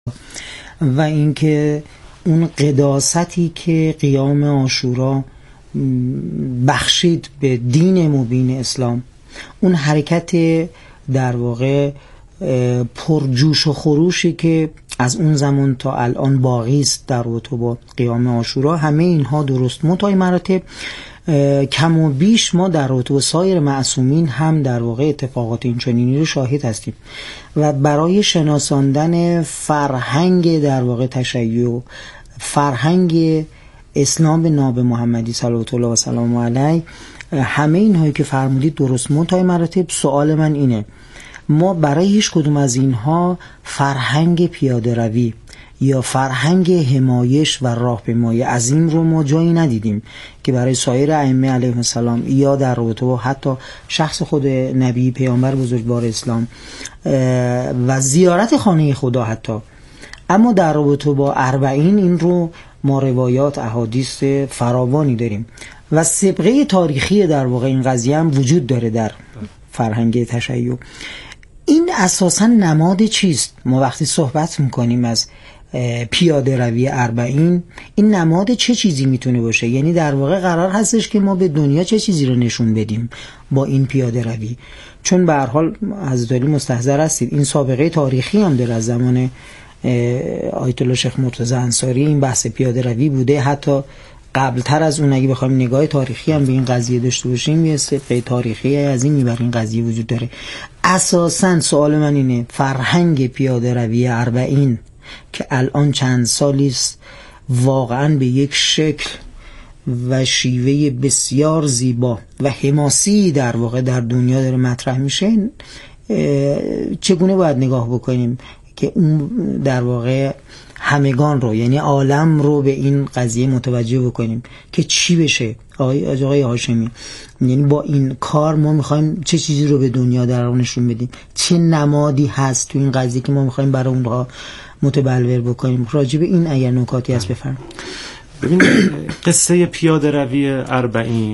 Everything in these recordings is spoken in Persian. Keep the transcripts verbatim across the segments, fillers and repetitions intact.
و اینکه اون قداستی که قیام عاشورا بخشید به دین مبین اسلام، اون حرکت در واقع پرجوش و خروشی که از اون زمان تا الان باقی است در رابطه با قیام عاشورا، همه اینها درست منتهای مراتب کم و بیش ما در رابطه با سایر معصومین هم در واقع اتفاقات اینچنینی رو شاهد هستیم و برای شناساندن فرهنگ در واقع تشیع، فرهنگ اسلام ناب محمدی صلوات الله و سلام علیه، همه اینهایی که فرمودید درست منتهای مراتب سوال من اینه، ما برای هیچ کدوم از اینها فرهنگ پیاده روی یا فرهنگ حمایش و راهپیمایی عظیم رو ما جایی ندیدیم که برای سایر ائمه علیهم السلام یا در رابطه با حتی شخص خود نبی پیامبر بزرگوار اسلام و زیارت خانه خدا حتی. اما در رابطه با اربعین این رو ما روایات احادیث فراوانی داریم و سابقه تاریخی در واقع این قضیه هم وجود داره در فرهنگ تشیع. این اساساً نماد چیست؟ ما وقتی صحبت میکنیم از پیاده روی اربعین، این نماد چه چیزی میتونه باشه؟ یعنی در واقع قرار هستش که ما به دنیا چه چیزی رو نشون بدیم با این پیاده روی؟ چون به هر حال حضرت علی مستحضر هستید، این سابقه تاریخی هم در از زمان آیت الله شیخ مرتضی انصاری این بحث پیاده روی بوده، حتی قبل تر از اون اگه بخوایم نگاه تاریخی هم به این قضیه داشته باشیم یه سابقه تاریخی عظیمی برای این قضیه وجود داره. اساساً سوال من اینه، فرهنگ پیاده روی اربعین که الان چند سالی است واقعاً به یک شکل و شیوه بسیار زیبا و حماسی در واقع در دنیا داره مطرح میشه، چگونه باید نگاه بکنیم که اون در واقع همگان رو، یعنی عالم رو به این قضیه متوجه بکنیم که چی بشه؟ آقای آقای هاشمی، یعنی با این کار ما میخوایم چه چیزی رو به دنیا در نشون بدیم؟ چه نمادی هست تو این قضیه که ما میخوایم برای اونها متبلور بکنیم؟ راجع به این اگر نکاتی هست بفرمایید. ببین، قصه پیاده روی اربعین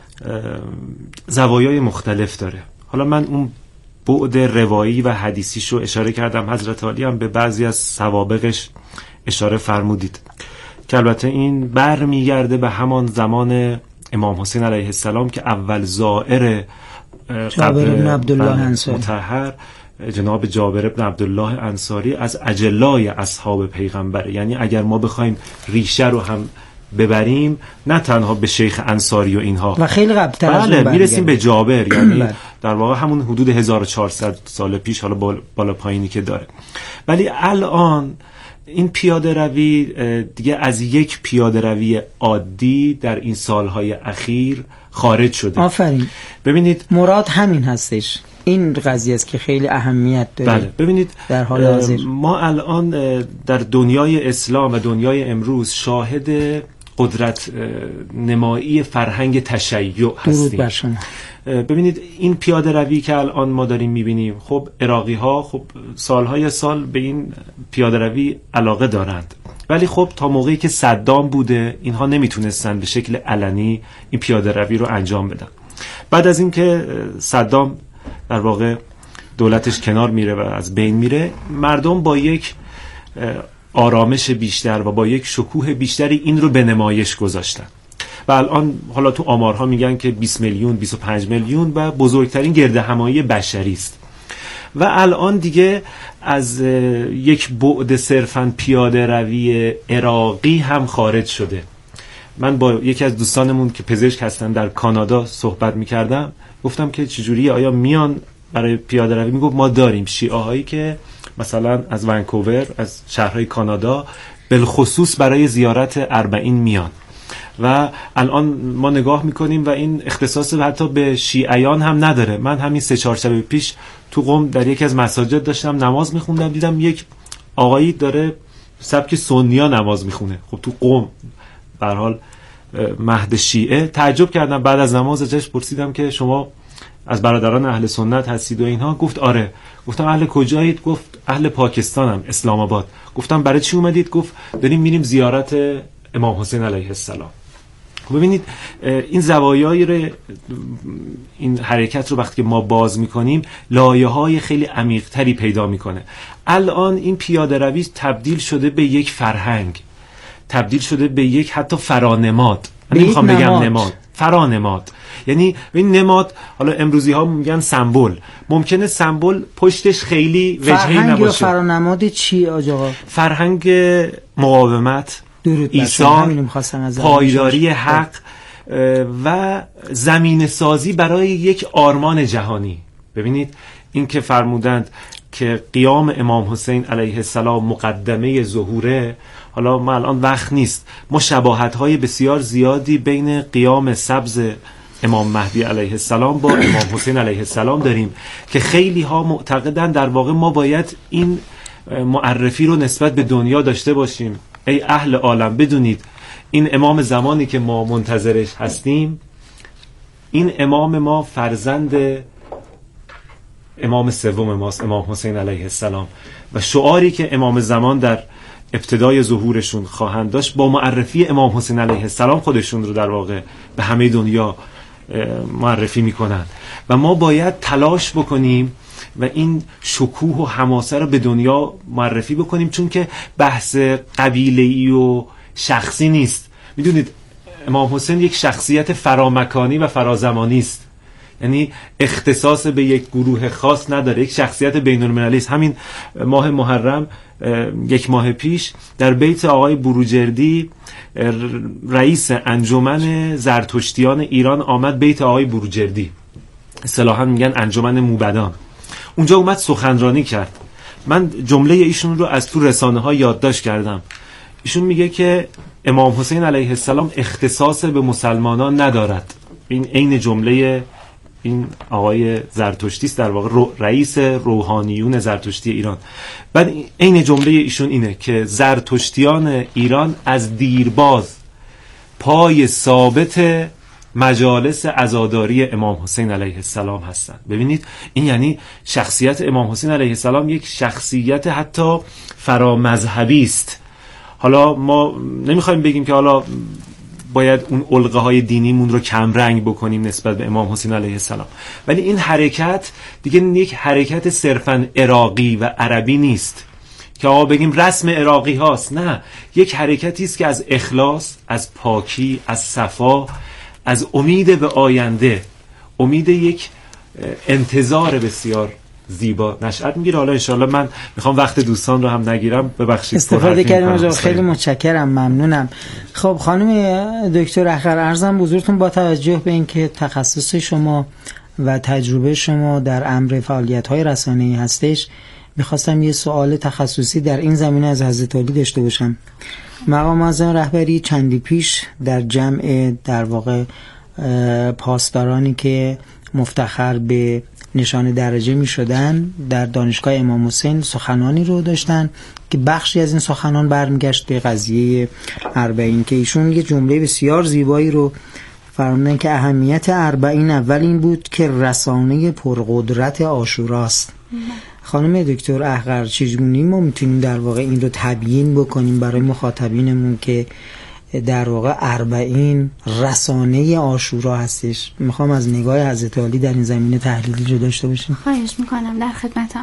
زوایای مختلف داره. حالا من اون بعد روایی و حدیثیش رو اشاره کردم، حضرت علی هم به بعضی از سوابقش اشاره فرمودید که البته این بر میگرده به همان زمان امام حسین علیه السلام که اول زائر جابر بن عبدالله انصاری مطهر جناب جابر بن عبدالله انصاری از اجلای اصحاب پیغمبره. یعنی اگر ما بخوایم ریشه رو هم ببریم، نه تنها به شیخ انصاری و اینها و خیلی قبل‌تر از بله میرسیم به جابر، یعنی در واقع همون حدود هزار و چهارصد سال پیش، حالا بالا پایینی که داره. ولی الان این پیاده روی دیگه از یک پیاده روی عادی در این سالهای اخیر خارج شده. آفرین. ببینید مراد همین هستش، این قضیه است که خیلی اهمیت داره. بله ببینید در حال حاضر ما الان در دنیای اسلام و دنیای امروز شاهد قدرت نمایی فرهنگ تشیع هستیم. ببینید این پیاده روی که الان ما داریم میبینیم، خب عراقی ها خب سالهای سال به این پیاده روی علاقه دارند، ولی خب تا موقعی که صدام بوده اینها نمیتونستن به شکل علنی این پیاده روی رو انجام بدن. بعد از این که صدام در واقع دولتش کنار میره و از بین میره، مردم با یک آرامش بیشتر و با یک شکوه بیشتری این رو به نمایش گذاشتن و الان حالا تو آمارها میگن که بیست میلیون بیست و پنج میلیون و بزرگترین گردهمایی بشری است. و الان دیگه از یک بعد صرفاً پیاده روی عراقی هم خارج شده. من با یکی از دوستانمون که پزشک هستن در کانادا صحبت میکردم، گفتم که چجوریه، آیا میان برای پیاده روی؟ میگفت ما داریم شیعه هایی که مثلا از ونکوور، از شهرهای کانادا بالخصوص برای زیارت اربعین میان و الان ما نگاه میکنیم و این اختصاص حتی به شیعیان هم نداره. من همین سه چهار شب پیش تو قم در یکی از مساجد داشتم نماز میخوندم، دیدم یک آقایی داره سبک سنیا نماز میخونه. خب تو قم به هر حال مهد شیعه. تعجب کردم، بعد از نماز ازش پرسیدم که شما از برادران اهل سنت هستید و اینها؟ گفت آره. گفتم اهل کجایید؟ گفت اهل پاکستانم، اسلام آباد. گفتم برای چی اومدید؟ گفت داریم میریم زیارت امام حسین علیه السلام. ببینید این زوایای رو، این حرکت رو وقتی که ما باز میکنیم لایه‌های خیلی عمیق‌تری پیدا میکنه. الان این پیاده روی تبدیل شده به یک فرهنگ، تبدیل شده به یک حتی فرانماد. من نمیخوام بگم نماد، فرانماد. یعنی این نماد، حالا امروزی ها میگن سمبل، ممکنه سمبل پشتش خیلی وجهی نباشه. فرهنگ یا فرانماد چی آقا؟ فرهنگ مقاومت، ایثار، پایداری حق و زمین سازی برای یک آرمان جهانی. ببینید این که فرمودند که قیام امام حسین علیه السلام مقدمه ظهوره، حالا ما الان وقت نیست، ما شباهت‌های بسیار زیادی بین قیام سبز امام مهدی علیه السلام با امام حسین علیه السلام داریم که خیلی ها معتقدن در واقع ما باید این معرفی رو نسبت به دنیا داشته باشیم. ای اهل عالم بدونید این امام زمانی که ما منتظرش هستیم، این امام ما فرزند امام سوم ماست، امام حسین علیه السلام، و شعاری که امام زمان در ابتدای ظهورشون خواهند داشت با معرفی امام حسین علیه السلام خودشون رو در واقع به همه دنیا معرفی میکنن و ما باید تلاش بکنیم و این شکوه و حماسه رو به دنیا معرفی بکنیم، چون که بحث قبیله‌ای و شخصی نیست. میدونید امام حسین یک شخصیت فرامکانی و فرازمانی است، یعنی اختصاص به یک گروه خاص نداره، یک شخصیت بین‌المللی است. همین ماه محرم یک ماه پیش در بیت آقای بروجردی رئیس انجمن زرتشتیان ایران آمد بیت آقای بروجردی، اصطلاحاً میگن انجمن موبدان، اونجا اومد سخنرانی کرد. من جمله ایشون رو از تو رسانه ها یادداشت کردم. ایشون میگه که امام حسین علیه السلام اختصاص به مسلمانان ندارد. این عین جمله این آقای زرتشتی است، در واقع رئیس روحانیون زرتشتی ایران. بعد عین جمله ایشون اینه که زرتشتیان ایران از دیرباز پای ثابت مجالس عزاداری امام حسین علیه السلام هستند. ببینید این یعنی شخصیت امام حسین علیه السلام یک شخصیت حتی فرامذهبی است. حالا ما نمیخوایم بگیم که حالا باید اون علقه های دینیمون رو کم رنگ بکنیم نسبت به امام حسین علیه السلام، ولی این حرکت دیگه یک حرکت صرفاً عراقی و عربی نیست که آقا بگیم رسم عراقی هاست. نه، یک حرکتی است که از اخلاص، از پاکی، از صفا، از امید به آینده، امید یک انتظار بسیار زیبا نشأت میگیره. حالا انشالله من میخوام وقت دوستان رو هم نگیرم، ببخشید استفاده کردم. خیلی متشکرم، ممنونم. خب خانم دکتر اخر، عرضم حضورتون با توجه به اینکه تخصص شما و تجربه شما در امر فعالیت‌های رسانه‌ای هستش، میخواستم یه سوال تخصصی در این زمینه از حضرت عالی داشته باشم. مقام معظم رهبری چندی پیش در جمع در واقع پاسدارانی که مفتخر به نشان درجه می شدن در دانشگاه امام حسین سخنانی رو داشتن که بخشی از این سخنان برمیگشت به قضیه اربعین، که ایشون یه جمله بسیار زیبایی رو فرمودن که اهمیت اربعین اول این بود که رسانه پرقدرت عاشوراست. خانم دکتر احقر، چجوری ما میتونیم در واقع این رو تبیین بکنیم برای مخاطبینمون که در واقع اربعین رسانه عاشورا هستش؟ میخوام از نگاه حضرت عالی در این زمینه تحلیلی رو داشته باشیم. خواهش میکنم، در خدمتم.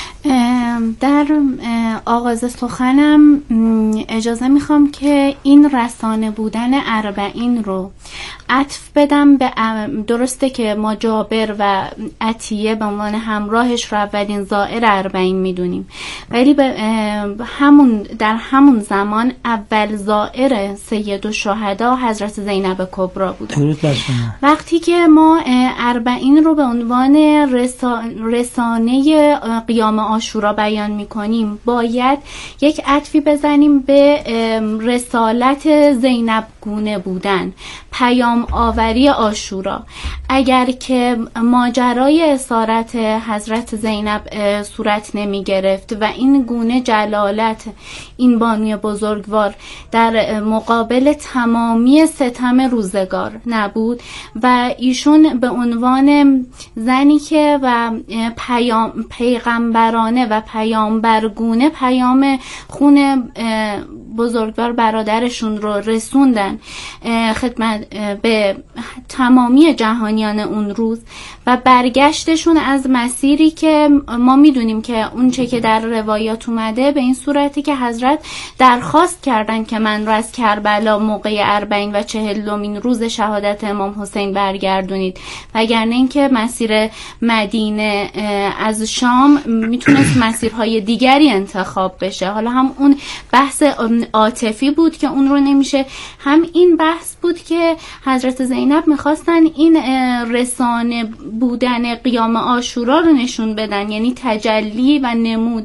در آغاز سخنم اجازه میخوام که این رسانه بودن اربعین رو عطف بدم به، درسته که ما جابر و عطیه به عنوان همراهش رو اولین زائر اربعین میدونیم، ولی به همون در همون زمان اول زائر سید الشهدا حضرت زینب کبرا بودن. وقتی که ما اربعین رو به عنوان رسانه قیام عاشورا بیان میکنیم، باید یک عطفی بزنیم به رسالت زینب گونه بودن، پیام آوری عاشورا. اگر که ماجرای اسارت حضرت زینب صورت نمی گرفت و این گونه جلالت این بانوی بزرگوار در مقابل تمامی ستم روزگار نبود و ایشون به عنوان زنی که و پیام پیغمبرانه و پیامبرگونه پیام خون بزرگوار برادرشون رو رسوندن خدمت به تمامی جهانیان اون روز و برگشتشون از مسیری که ما میدونیم که اون چه که در روایات اومده به این صورتی که حضرت درخواست کردن که من رو از کربلا موقع اربعین و چهلمین روز شهادت امام حسین برگردونید، وگرنه اینکه مسیر مدینه از شام میتونست مسیرهای دیگری انتخاب بشه. حالا هم اون بحث عاطفی بود که اون رو نمیشه، هم این بحث بود که حضرت زینب میخواستن این رسانه بودن قیام عاشورا رو نشون بدن، یعنی تجلی و نمود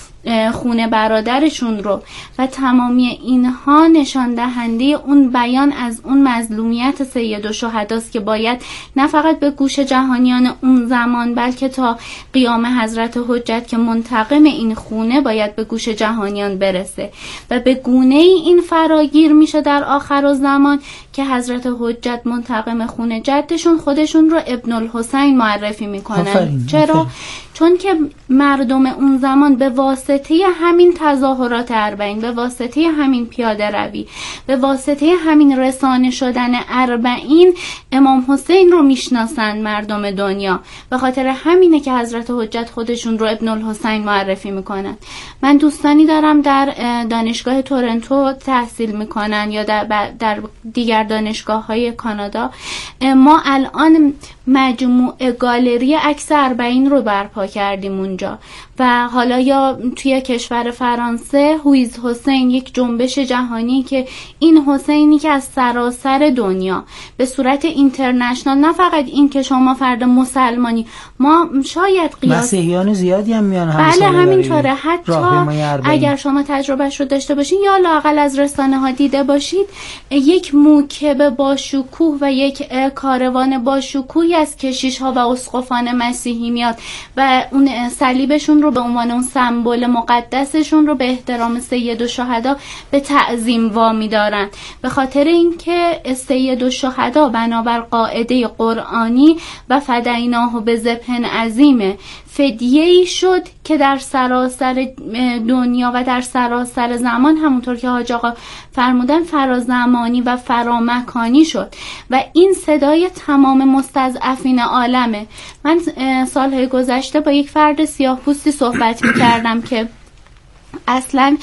خون برادرشون رو و تمامی اینها نشان دهنده اون بیان از اون مظلومیت سید الشهداست که باید نه فقط به گوش جهانیان اون زمان بلکه تا قیام حضرت حجت که منتقم این خونه باید به گوش جهانیان برسه و به گونه ای این فراگیر میشه در آخر الزمان که حضرت حجت منتقم خون جدشون خودشون رو ابن الحسین معرفی میکنن. آفرین. چرا؟ آفرین. چون که مردم اون زمان به واسطه همین تظاهرات اربعین، به واسطه همین پیاده روی، به واسطه همین رسانه شدن اربعین امام حسین رو میشناسن مردم دنیا. به خاطر همینه که حضرت حجت خودشون رو ابن الحسین معرفی میکنن. من دوستانی دارم در دانشگاه تورنتو تحصیل میکنن یا در, در دیگر دانشگاه های کانادا. ما الان مجموعه گالری عکس اربعین رو برپا کردیم اونجا و حالا یا توی کشور فرانسه هویز حسین، یک جنبش جهانی که این حسینی که از سراسر دنیا به صورت اینترنشنال، نه فقط این که شما فرد مسلمانی، ما شاید قیاس مسیحیان زیادی هم میان هم بله همینطوره، حتی اگر شما تجربهش رو داشته باشین یا لااقل از رسانه ها دیده باشید، یک موکب با شکوه و یک کاروان با شکوهی از کشیش ها و اسقفان مسیحی میاد و اون صلیبشون رو به عنوان اون سمبل مقدسشون رو به احترام سید الشهدا به تعظیم وامی دارن، به خاطر اینکه سید الشهدا بنابر قاعده قرآنی و فدیناه به ذبح عظیم فدیه‌ای شد که در سراسر دنیا و در سراسر زمان، همونطور که حاج آقا فرمودن، فرازمانی و فرامکانی شد و این صدای تمام مستضعفین عالمه. من سالهای گذشته با یک فرد سیاه‌پوستی صحبت می‌کردم که اصلا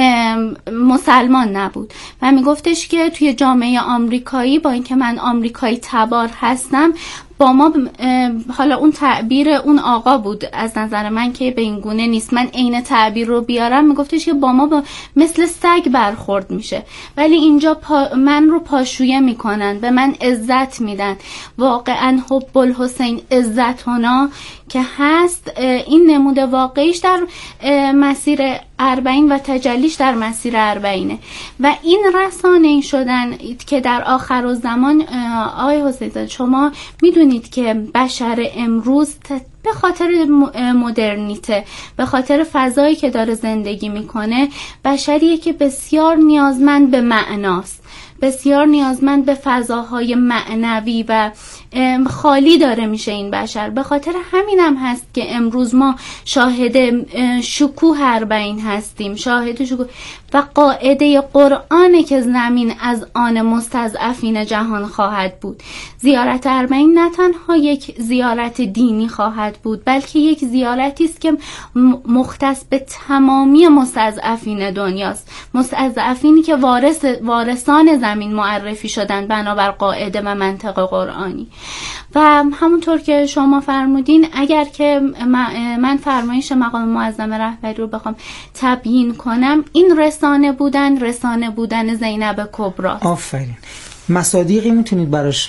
مسلمان نبود و میگفتش که توی جامعه آمریکایی، با اینکه من آمریکایی تبار هستم، با ما حالا اون تعبیر اون آقا بود، از نظر من که به این گونه نیست، من عین تعبیر رو بیارم، میگفتش که با ما با مثل سگ برخورد میشه، ولی اینجا پا من رو پاشویه میکنن، به من عزت میدن. واقعا حب الحسین عزتنا که هست، این نمود واقعیش در مسیر اربعین و تجلیش در مسیر اربعینه و این رسانه شدن که در آخر الزمان. آقای حسین شما میدونید که بشر امروز به خاطر مدرنیته، به خاطر فضایی که داره زندگی میکنه، بشریه که بسیار نیازمند به معناست، بسیار نیازمند به فضاهای معنوی و خالی داره میشه این بشر. به خاطر همینم هست که امروز ما شاهد شکوه اربعین هستیم، شاهد شکوه و قاعده قرآنه که زمین از آن مستضعفین جهان خواهد بود. زیارت اربعین نه تنها یک زیارت دینی خواهد بود، بلکه یک زیارتی است که مختص به تمامی مستضعفین دنیاست، مستضعفینی که وارث وارثان زمین معرفی شدن بنابر قاعده و منطق قرآنی. و همونطور که شما فرمودین، اگر که من فرمایش مقام معظم رهبری رو بخوام تبیین کنم، این رسانه بودن رسانه بودن زینب کبرا. آفرین. مصادیقی میتونید براش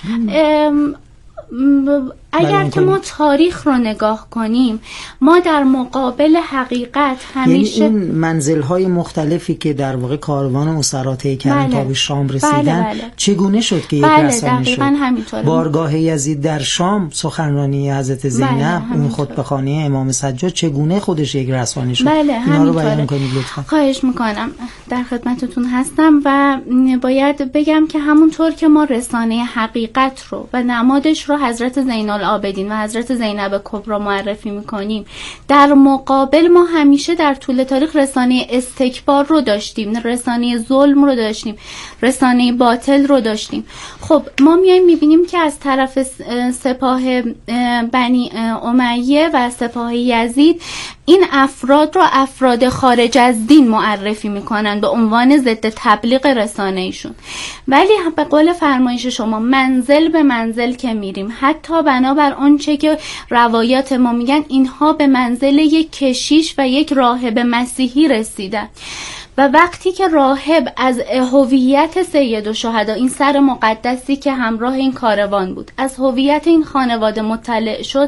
اگر که ما تاریخ رو نگاه کنیم، ما در مقابل حقیقت همیشه یعنی این منزل‌های مختلفی که در واقع کاروان اسرات کریم تا به شام رسیدن، بله بله. چگونه شد که یک بله رسانه شد؟ همینطوره. بارگاه یزید در شام، سخنرانی حضرت زینب، بله اون خطبه‌خانه امام سجاد، چگونه خودش یک رسانه شد؟ بله اینا رو بیان کنید لطفا. خواهش میکنم، در خدمتتون هستم. و باید بگم که همونطور که ما رسانه حقیقت رو و نمادش رو حضرت زین العابدین و حضرت زینب کبرا معرفی میکنیم، در مقابل ما همیشه در طول تاریخ رسانه استکبار رو داشتیم، رسانه ظلم رو داشتیم، رسانه باطل رو داشتیم. خب ما میایم میبینیم که از طرف سپاه بنی امیه و سپاه یزید این افراد رو افراد خارج از دین معرفی میکنن به عنوان ضد تبلیغ رسانه ایشون. ولی به قول فرمایش شما منزل به منزل که میریم، حتی بنابر آنچه که روایات ما میگن، اینها به منزل یک کشیش و یک راهب مسیحی رسیدن. و وقتی که راهب از هویت سید الشهدا، این سر مقدسی که همراه این کاروان بود، از هویت این خانواده مطلع شد،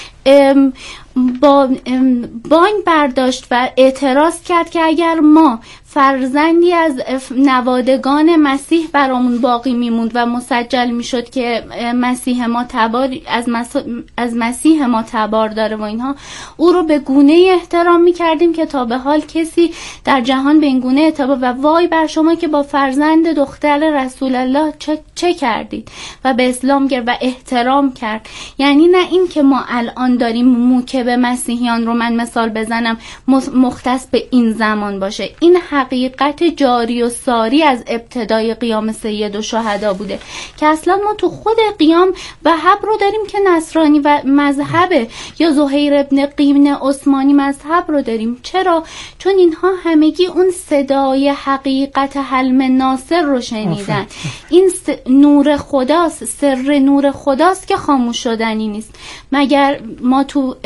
با بانگ برداشت و اعتراض کرد که اگر ما فرزندی از نوادگان مسیح برامون باقی میموند و مسجل میشد که مسیح ما تبار از, مس... از مسیح ما تبار داره و اینها، او رو به گونه احترام میکردیم که تا به حال کسی در جهان به این گونه اعتبار، و وای بر شما که با فرزند دختر رسول الله چه, چه کردید، و به اسلام گرفت و احترام کرد. یعنی نه این که ما الان داریم موکب مسیحیان رو، من مثال بزنم، مختص به این زمان باشه. این حقیقت جاری و ساری از ابتدای قیام سید الشهدا بوده که اصلا ما تو خود قیام وهب رو داریم که نصرانی و مذهبه، یا زهیر ابن قیم عثمانی مذهب رو داریم. چرا؟ چون اینها همگی اون صدای حقیقت حلم ناصر رو شنیدن. این نور خداست، سر نور خداست که خاموش شدنی نیست. مگر ما تو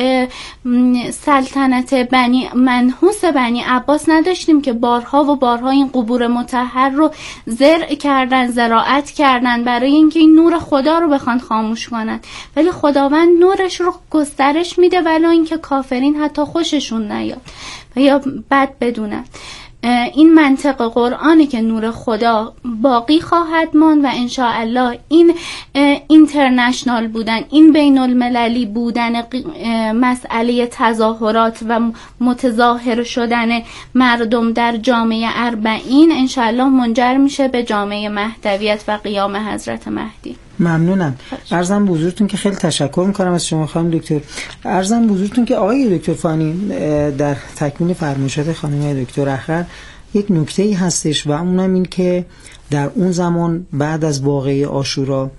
سلطنت بنی منحوس بنی عباس نداشتیم که بارها و بارها این قبور مطهر رو زرع کردن، زراعت کردن برای اینکه این نور خدا رو بخوان خاموش کنن، ولی خداوند نورش رو گسترش میده ولی اینکه کافرین حتی خوششون نیاد و یا بد بدونن. این منطق قرآنه که نور خدا باقی خواهد ماند و انشاءالله این اینترنشنال بودن، این بین المللی بودن مسئله تظاهرات و متظاهر شدن مردم در جامعه اربعین انشاءالله منجر میشه به جامعه مهدویت و قیام حضرت مهدی. ممنونم. عرضم به حضورتون که خیلی تشکر میکنم از شما خانم دکتر. عرضم به حضورتون که آقای دکتر فانی در تکمیل فرمایشات خانم دکتر اخر یک نکته‌ای هستش و اونم این که در اون زمان بعد از واقعه عاشورا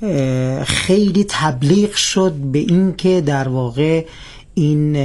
خیلی تبلیغ شد به این که در واقع این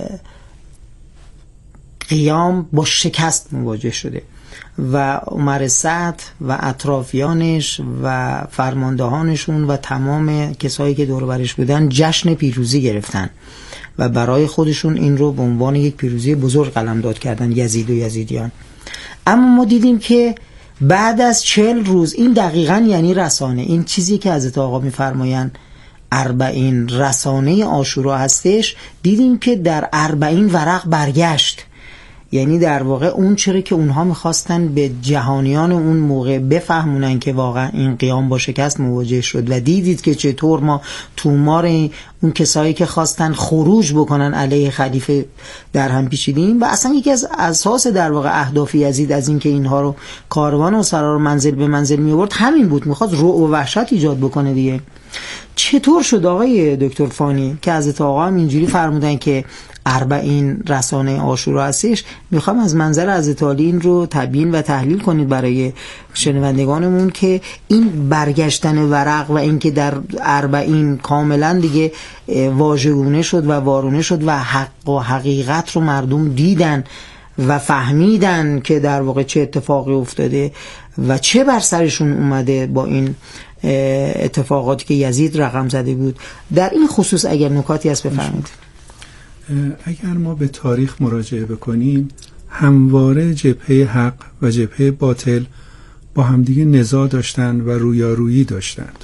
قیام با شکست مواجه شده و عمر سعد و اطرافیانش و فرماندهانشون و تمام کسایی که دور برش بودن جشن پیروزی گرفتن و برای خودشون این رو به عنوان یک پیروزی بزرگ قلمداد کردن، یزید و یزیدیان. اما ما دیدیم که بعد از چهل روز، این دقیقاً یعنی رسانه، این چیزی که حضرت آقا میفرمایند اربعین رسانه عاشورا هستش، دیدیم که در اربعین ورق برگشت. یعنی در واقع اون چیزی که اونها میخواستن به جهانیان اون موقع بفهمونن که واقعا این قیام با شکست مواجه شد و دیدید که چطور ما تومار اون کسایی که خواستن خروج بکنن علیه خلیفه در هم پیچیدیم. و اصلا یکی از اساس در واقع اهداف یزید از این که اینها رو کاروان و سرا رو منزل به منزل می آورد همین بود، میخواست رعب و وحشت ایجاد بکنه دیگه. چطور شد آقای دکتر فانی که حضرت آقا هم اینجوری فرمودن که اربعین رسانه عاشورا هستش؟ میخوام از منظر حضرت علی این رو تبیین و تحلیل کنید برای شنوندگانمون که این برگشتن ورق و اینکه در اربعین کاملا دیگه واژگونه شد و وارونه شد و حق و حقیقت رو مردم دیدن و فهمیدن که در واقع چه اتفاقی افتاده و چه بر سرشون اومده با این اتفاقاتی که یزید رقم زده بود. در این خصوص اگر نکاتی هست بفرمایید. اگر ما به تاریخ مراجعه بکنیم، همواره جبهه حق و جبهه باطل با همدیگه نزاع داشتند و رویارویی داشتند.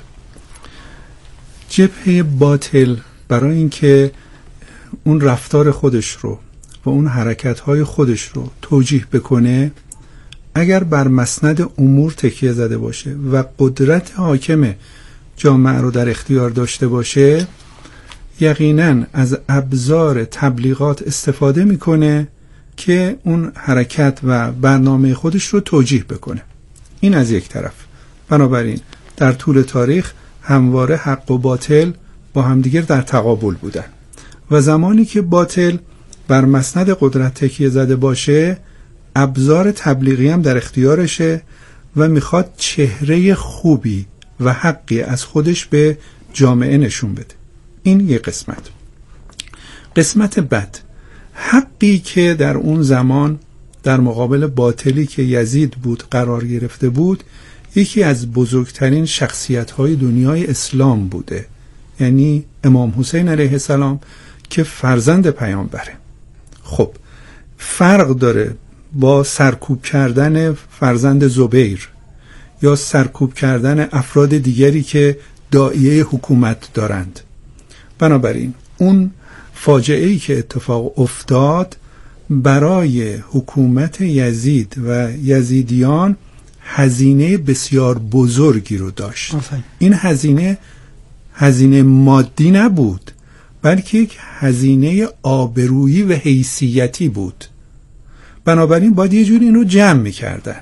جبهه باطل برای اینکه اون رفتار خودش رو و اون حرکت‌های خودش رو توجیه بکنه، اگر بر مسند امور تکیه زده باشه و قدرت حاکم جامعه رو در اختیار داشته باشه، یقیناً از ابزار تبلیغات استفاده میکنه که اون حرکت و برنامه خودش رو توجیه بکنه. این از یک طرف. بنابراین در طول تاریخ همواره حق و باطل با همدیگر در تقابل بودن و زمانی که باطل بر مسند قدرت تکیه زده باشه ابزار تبلیغی هم در اختیارشه و میخواد چهره خوبی و حقی از خودش به جامعه نشون بده. این یه قسمت. قسمت بعد، حقی که در اون زمان در مقابل باطلی که یزید بود قرار گرفته بود، یکی از بزرگترین شخصیت‌های دنیای اسلام بوده، یعنی امام حسین علیه السلام که فرزند پیامبره. خب فرق داره با سرکوب کردن فرزند زبیر یا سرکوب کردن افراد دیگری که داعیه حکومت دارند. بنابراین اون فاجعه‌ای که اتفاق افتاد برای حکومت یزید و یزیدیان هزینه بسیار بزرگی رو داشت. آفای. این هزینه هزینه مادی نبود، بلکه یک هزینه آبرویی و حیثیتی بود. بنابراین باید یه جوری اینو جمع می‌کردن.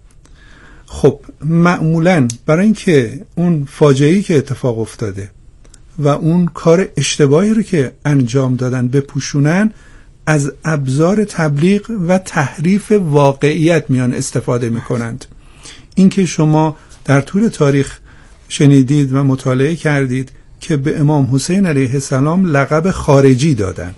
خب معمولاً برای اینکه اون فاجعه‌ای که اتفاق افتاده و اون کار اشتباهی رو که انجام دادن بپوشونن، از ابزار تبلیغ و تحریف واقعیت میان استفاده میکنند. این که شما در طول تاریخ شنیدید و مطالعه کردید که به امام حسین علیه السلام لقب خارجی دادن،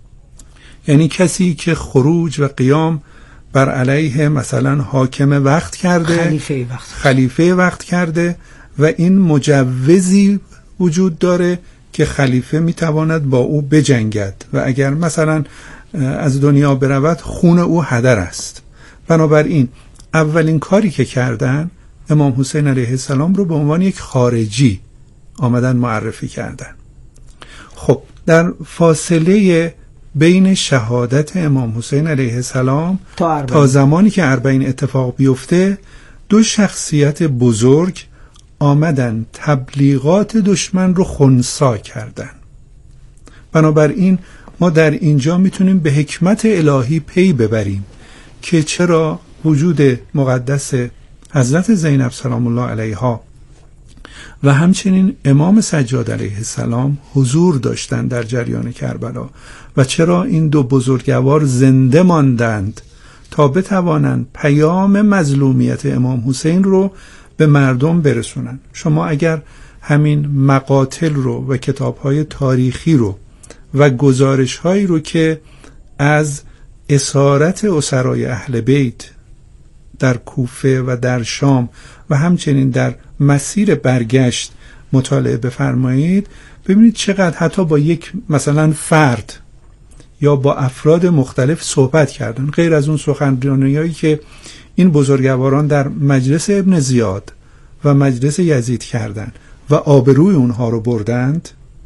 یعنی کسی که خروج و قیام بر علیه مثلا حاکم وقت کرده، خلیفه وقت خلیفه وقت کرده و این مجوزی وجود داره که خلیفه میتواند با او بجنگد و اگر مثلا از دنیا برود خون او هدر است. بنابراین اولین کاری که کردن امام حسین علیه السلام رو به عنوان یک خارجی آمدن معرفی کردن. خب در فاصله بین شهادت امام حسین علیه السلام تا, تا زمانی که اربعین اتفاق بیفته، دو شخصیت بزرگ آمدن تبلیغات دشمن رو خنثی کردن. بنابراین ما در اینجا میتونیم به حکمت الهی پی ببریم که چرا وجود مقدس حضرت زینب سلام الله علیها و همچنین امام سجاد علیه السلام حضور داشتند در جریان کربلا و چرا این دو بزرگوار زنده ماندند تا بتوانند پیام مظلومیت امام حسین رو به مردم برسونن. شما اگر همین مقاتل رو و کتاب‌های تاریخی رو و گزارش‌هایی رو که از اسارت اسرای اهل بیت در کوفه و در شام و همچنین در مسیر برگشت مطالعه بفرمایید، ببینید چقدر حتی با یک مثلا فرد یا با افراد مختلف صحبت کردن، غیر از اون سخنرانی‌هایی که این بزرگواران در مجلس ابن زیاد و مجلس یزید کردند و آبروی اونها رو بردند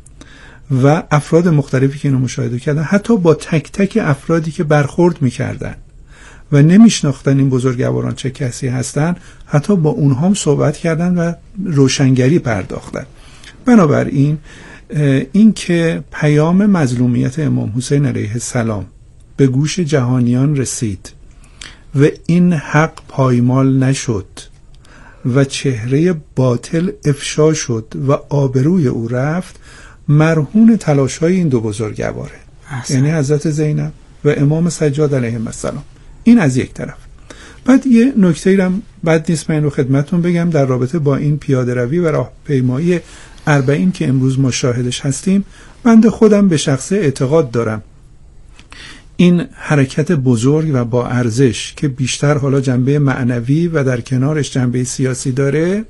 و افراد مختلفی که اینو مشاهده کردن، حتی با تک تک افرادی که برخورد میکردن و نمیشناختن این بزرگواران چه کسی هستن، حتی با اونها هم صحبت کردن و روشنگری پرداختن. بنابراین این که پیام مظلومیت امام حسین علیه السلام به گوش جهانیان رسید و این حق پایمال نشد و چهره باطل افشا شد و آبروی او رفت، مرهون تلاش‌های این دو بزرگواره، یعنی حضرت زینب و امام سجاد علیه السلام. این از یک طرف. بعد یه نکته‌ای هم بد نیست من رو خدمتتون بگم در رابطه با این پیاده روی و راهپیمایی اربعین که امروز ما شاهدش هستیم. بنده خودم به شخصه اعتقاد دارم این حرکت بزرگ و با ارزش که بیشتر حالا جنبه معنوی و در کنارش جنبه سیاسی داره،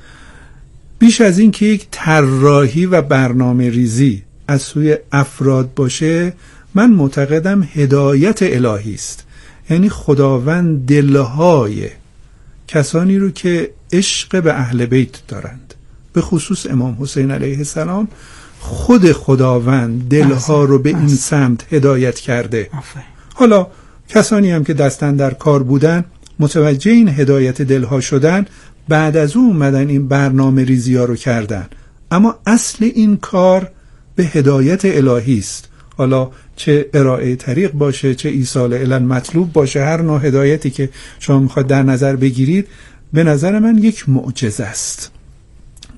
بیش از این که یک طراحی و برنامه ریزی از سوی افراد باشه، من معتقدم هدایت الهی است. یعنی خداوند دلهای کسانی رو که عشق به اهل بیت دارند، به خصوص امام حسین علیه السلام، خود خداوند دلها رو به این سمت هدایت کرده. حالا کسانی هم که دستن در کار بودن متوجه این هدایت دلها شدن، بعد از اون اومدن این برنامه ریزی ها رو کردن. اما اصل این کار به هدایت الهی است. حالا چه ارائه طریق باشه، چه ایصال علن مطلوب باشه، هر نوع هدایتی که شما میخواد در نظر بگیرید، به نظر من یک معجزه است.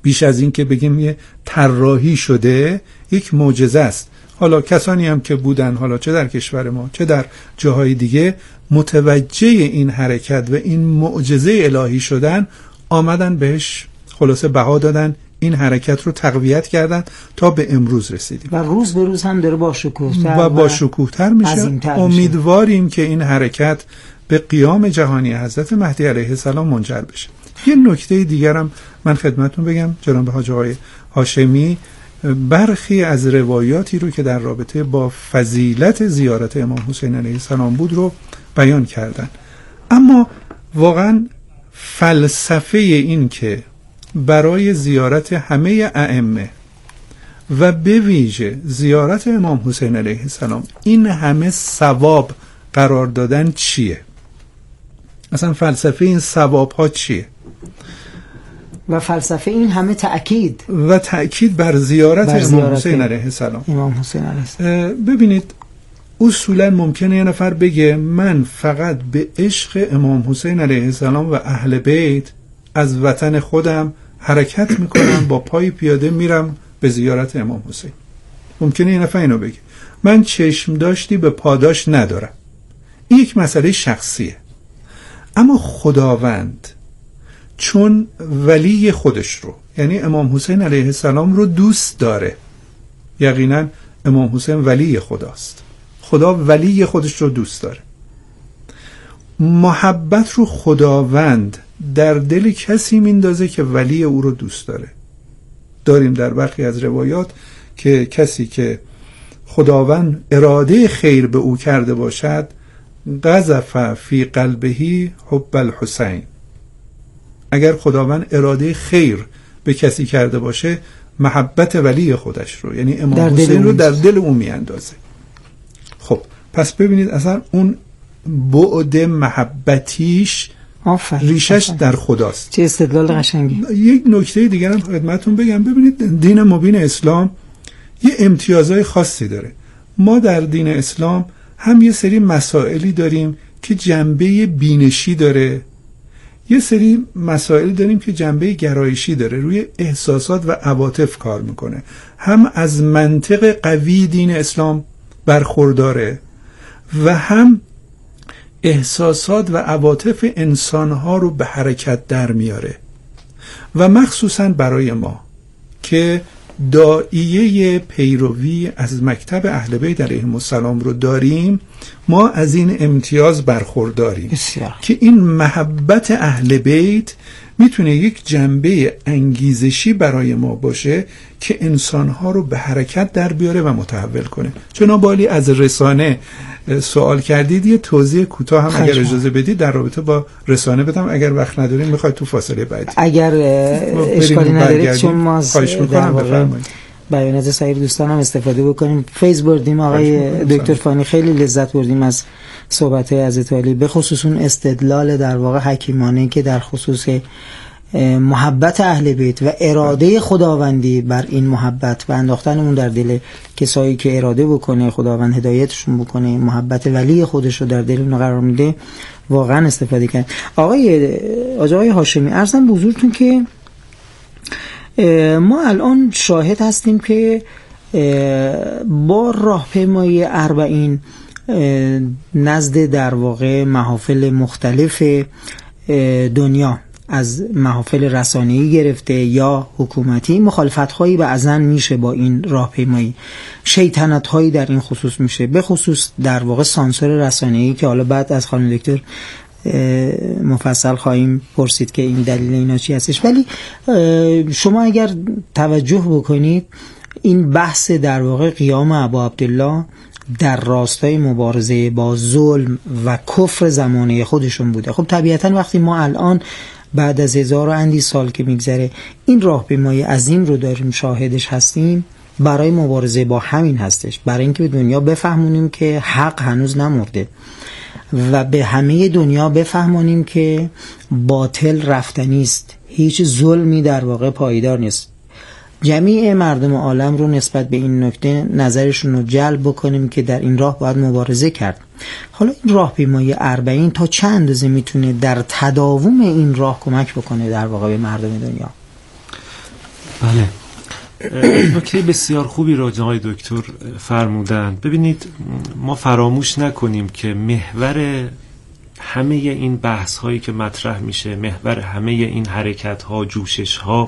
بیش از این که بگیم یه طراحی شده، یک معجزه است. حالا کسانی هم که بودن، حالا چه در کشور ما چه در جاهای دیگه، متوجه این حرکت و این معجزه الهی شدن، آمدن بهش خلاصه بها دادن، این حرکت رو تقویت کردن تا به امروز رسیدیم و روز به روز هم داره با شکوه‌تر و با شکوه‌تر میشه. امیدواریم که این حرکت به قیام جهانی حضرت مهدی علیه السلام منجر بشه. یه نکته دیگرم من خدمتتون بگم جناب حاج آقای هاشمی، برخی از روایاتی رو که در رابطه با فضیلت زیارت امام حسین علیه السلام بود رو بیان کردن، اما واقعا فلسفه این که برای زیارت همه ائمه و به ویژه زیارت امام حسین علیه السلام این همه ثواب قرار دادن چیه؟ اصلا فلسفه این ثواب ها چیه؟ و فلسفه این همه تأکید و تأکید بر زیارت, بر زیارت امام حسین علیه السلام. امام حسین علیه السلام. ببینید اصولا ممکنه یه نفر بگه من فقط به عشق امام حسین علیه السلام و اهل بیت از وطن خودم حرکت میکنم، با پای پیاده میرم به زیارت امام حسین. ممکنه یه نفر اینو بگه من چشم داشتی به پاداش ندارم. این یک مسئله شخصیه. اما خداوند چون ولی خودش رو، یعنی امام حسین علیه السلام رو دوست داره، یقینا امام حسین ولی خداست، خدا ولی خودش رو دوست داره، محبت رو خداوند در دل کسی میندازه که ولی او رو دوست داره. داریم در برخی از روایات که کسی که خداوند اراده خیر به او کرده باشد، قذف فی قلبه حب الحسین، اگر خداوند اراده خیر به کسی کرده باشه، محبت ولی خودش رو، یعنی امام حسین رو در دل او میاندازه. خب پس ببینید اصلا اون بعد محبتیش آفر. ریشش آفر. در خداست. چه استدلال قشنگی. یک نکته دیگر هم خدمتتون بگم. ببینید دین مبین اسلام یه امتیازهای خاصی داره. ما در دین اسلام هم یه سری مسائلی داریم که جنبه بینشی داره، یه سری مسائل داریم که جنبه گرایشی داره، روی احساسات و عواطف کار میکنه. هم از منطق قوی دین اسلام برخورداره و هم احساسات و عواطف انسانها رو به حرکت در میاره. و مخصوصا برای ما که داعیه پیروی از مکتب اهل بیت علیهم السلام رو داریم، ما از این امتیاز برخورداریم بسیار. که این محبت اهل بیت میتونه یک جنبه انگیزشی برای ما باشه که انسانها رو به حرکت در بیاره و متحول کنه. جناب عالی از رسانه سوال کردید، یه توضیح کوتاه هم اگر اجازه بدید در رابطه با رسانه بدم، اگر وقت نداریم میخواید تو فاصله بعدی اگر اشکالی ندارید، چون ما خواهش میکنم بفرمایید بیانات سایر دوستان هم استفاده بکنیم. فیض بردیم آقای دکتر فانی، خیلی لذت بردیم از صحبت حضرت علی، به خصوص اون استدلال در واقع حکیمانه که در خصوص محبت اهل بیت و اراده خداوندی بر این محبت و انداختن اون در دل کسایی که اراده بکنه خداوند هدایتشون بکنه، محبت ولی خودش رو در دل اون قرار میده، واقعا استفاده کرد. آقای آقای هاشمی، عرضم به حضورتون که ما الان شاهد هستیم که با راهپیمایی اربعین نزد در واقع محافل مختلف دنیا، از محافل رسانه‌ای گرفته یا حکومتی، مخالفت‌هایی بعضن میشه با این راهپیمایی، شیطنت‌هایی در این خصوص میشه، به خصوص در واقع سانسور رسانه‌ای که حالا بعد از خانم دکتر مفصل خواهیم پرسید که این دلیل اینا چی هستش. ولی شما اگر توجه بکنید، این بحث در واقع قیام ابا عبدالله در راستای مبارزه با ظلم و کفر زمانه خودشون بوده. خب طبیعتا وقتی ما الان بعد از هزار و اندی سال که میگذره این راهپیمایی عظیم رو داریم شاهدش هستیم، برای مبارزه با همین هستش، برای اینکه به دنیا بفهمونیم که حق هنوز نمرده و به همه دنیا بفهمونیم که باطل رفتنی است، هیچ ظلمی در واقع پایدار نیست. جمیع مردم عالم رو نسبت به این نکته نظرشون رو جلب بکنیم که در این راه باید مبارزه کرد. حالا این راهپیمایی اربعین تا چند اندازه میتونه در تداوم این راه کمک بکنه در واقع به مردم دنیا؟ بله، نکته بسیار خوبی را جناب دکتر فرمودند. ببینید ما فراموش نکنیم که محور همه این بحث هایی که مطرح میشه، محور همه این حرکت ها، جوشش ها،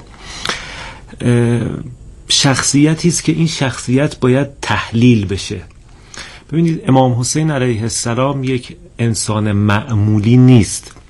شخصیتی است که این شخصیت باید تحلیل بشه. ببینید امام حسین علیه السلام یک انسان معمولی نیست.